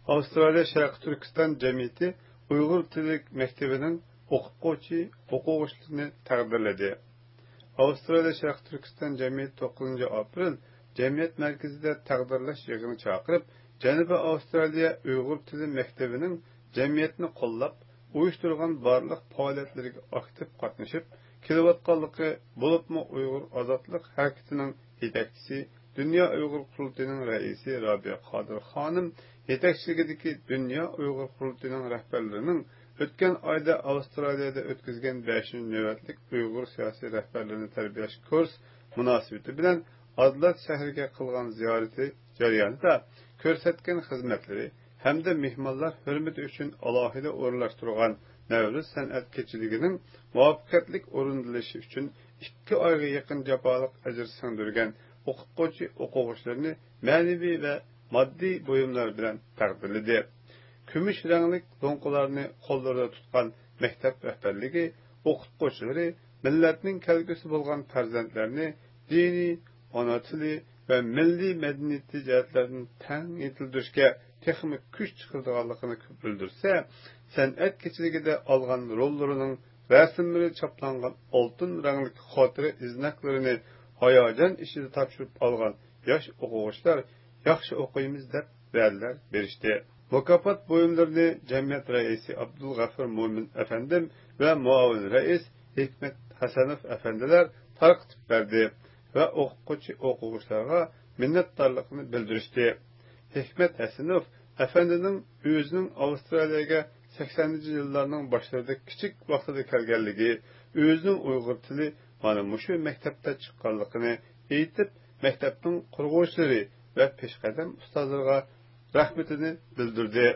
Avstraliya Sharq Turkiston jamiyati Uyg'ur tili maktabining o'quvchilarini taqdirladi. Avstraliya Sharq Turkiston jamiyati 9 aprel jamiyat markazida taqdirlash yig'ini chaqirib, Janubiy Avstraliya Uyg'ur tili maktabining jamiyatni qo'llab, uyushtirgan barliq faoliyatlariga aktiv qatnashib, kelayotganligi bo'libmi Uyg'ur ozodlik harakatining yetakchisi Dünya Uyg'ur qurultiyining raisi Robiya Qodir xonim yetakchiligidagi Dünya Uyg'ur qurultiyining rahbarlarining o'tgan oyda Avstraliyada o'tkazgan 5-navbatlik Uyg'ur siyosiy rahbarlarini tarbiyalash kurs munosabati bilan Adlat shahriga qilgan ziyorati jarayonida ko'rsatgan xizmatlari hamda mehmonlar hurmati uchun alohida o'rinlashtirilgan Navro'z san'at kechiligining muvaffaqiyatli o'rindalishi uchun 2 oyga yaqin jafoliq ajr singdirgan o'quvchilarni ma'naviy va moddiy buyumlar bilan taqdirladi. Kumush rangli do'nqalarni qo'llarida tutgan maktab rahbarligi o'qituvchilari millatning kelgusi bo'lgan farzandlarni diniy, ona tili va milliy madaniyat jihatlarini tang yetildirishga texnik kuch chiqarganligini bildirsa, san'at kechiligida olgan rollarining rasmlari chaplangan oltin rangli xotira iznaklarini hayajon ishida topshirib olgan yosh o'quvchilar yaxshi o'qiymiz deb va'dalar berishdi. Mukofot buyumlarini jamiyat raisi Abdulg'afur Mo'min afandim va muavin rais Hikmat Hasanov afandilar tarqatib berdi va o'quvchilarga minnatdorligini bildirishdi. Hikmat Hasanov afandining o'zining Avstraliyaga 80-yillarning boshlarida kichik vaqtida kelganligi, o'zining Uyg'ur tili mana mushu maktabda chiqqanligini aytib, maktabning qurg'uvchilari va peshqadam ustozlarga rahmatini bildirdi.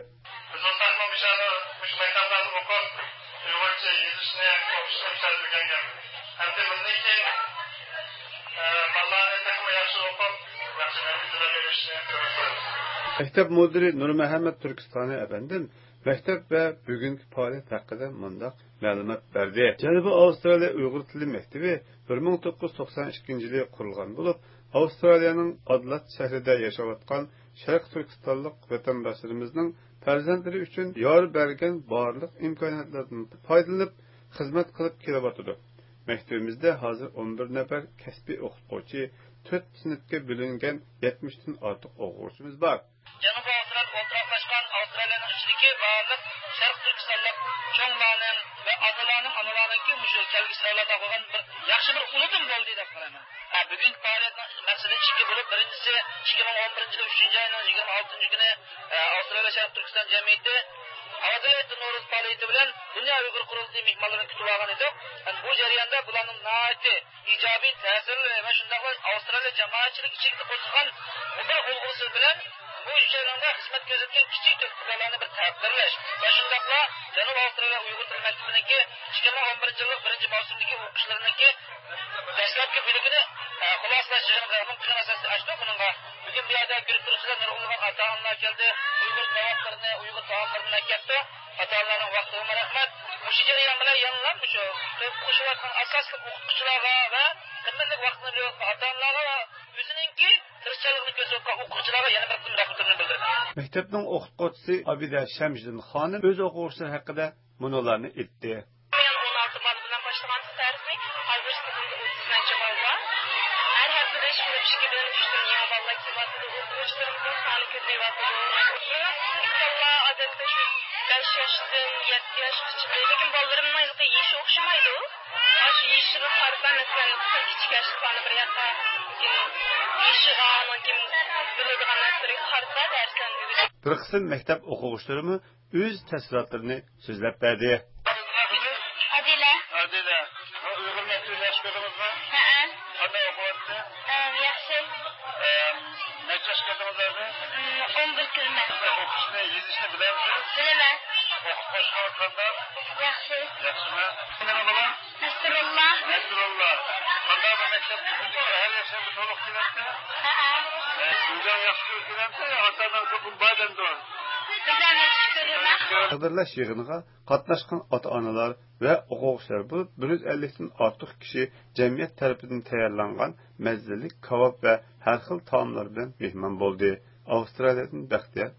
Maktab müdiri Nur Muhammad Turkistoni efendim maktab ve bugünkü faoliyat hakkında mundaq ma'lumot berdi. Janubiy Avstraliya Uyg'ur tili maktabi 1992 yili qurilgan bo'lib, Avstraliyaning Adlat shahrida yashayotgan Sharq Turkistonlik vatandoshlarimizning farzandlari uchun yor bergan barliq imkoniyatlardan foydalanib xizmat qilib kelyapti. Maktabimizda hozir 11 nafar kasbiy o'qituvchi, 4 sinfga bo'lingan 70 dan ortiq o'quvchimiz bor. Janubiy Avstraliyada Avstraliyaning ichidagi barliq Sharq Turkistonlik cho'nglarning va otalarning onalarning mushu kelgusilarda qolgan bir yaxshi bir unutum bo'ldi deb qaraman. Bugungi faoliyatning maqsadi ikki bo'lib, birinchisi 2011 yil 3-oyning 26 kuni Avstraliya Sharq Turkiston jamiyati Avstraliyada Navro'z faoliyati bilan Dünya Uyg'ur qurultiyi mehmonlarini kutib olgan edi. Bu jarayonda bularning nihoyatda ijobiy ta'siri va shundaqla Avstraliya jamoatchilik ichida qo'shilgan bir ulg'usi bilan bu jarayonda xizmat ko'rsatgan kichik to'plarni bir taqdirlash va shundaqla Janubiy Avstraliya Uyg'ur tili maktabininki 2011 yil 1-mavsumdagi o'qishlariniki dastlabki biligini xulosalash jarayonida plan asosida ochdi. Buningga bugun bu yerda ko'rib turibsizlar, nurg'unlagan ota-onalar keldi, Uyg'ur taomlarini, Uyg'ur taomlarini keldi. Ota-onalarning vaqtiga rahmat. Bu jarayon bilan yangilar shu o'quvchilarning asosli o'qituvchilarga va qimmatli vaqtni bergan ota-onalarga o'zininki tirishchiligini ko'rsatgan o'quvchilarga yana bir rahmatini bildirdi. Maktabning o'qituvchisi Abida Shamjiddin xonim o'z o'quvchilari haqida bularni aytdi. Men 16 bal bilan boshlagan darsni hozir sinfda 30 bal bor. Har haftada ishimda ishga bilan tushdim. Ya vallahi kibatda o'quvchilarimizning soni ko'payyapti. Alloh odatda shu 5 yoshdan 7 yoshgacha lekin bolalarımning yashi o'xshamaydi. Shu yashiga qarab masalan kichik yoshlarni bir yoqqa yashiga kim biladigan narsalarga qarab darslarni bir qism maktab o'quvchilarimi o'z tasvirotlarini so'zlab berdi. Adila. Uyg'ur maktabida yaxshi ko'rdingizmi? Ha. Qanday o'qiyapti? Yaxshi. Necha yoshga kirdingizmi? 11 kirman. O'qishni, yezishni bilamsiz? Bilaman. O'qib qanday? Yaxshi. Yaxshimi? Nima bo'lar? Nasrullah. Qanday bir maktabda har yoshda to'liq keladimi? Ha. O'zing yaxshi ko'ryapsizmi? Ota-onalar ko'p bayramda. Taqdirlash yig'iniga qatnashgan ota-onalar va o'quvchilar bo'lib 150 dan ortiq kishi jamiyat tarafidan tayyorlangan mazali kavob va har xil taomlar bilan mehmon bo'ldi. Avstraliyadan Baxtiyor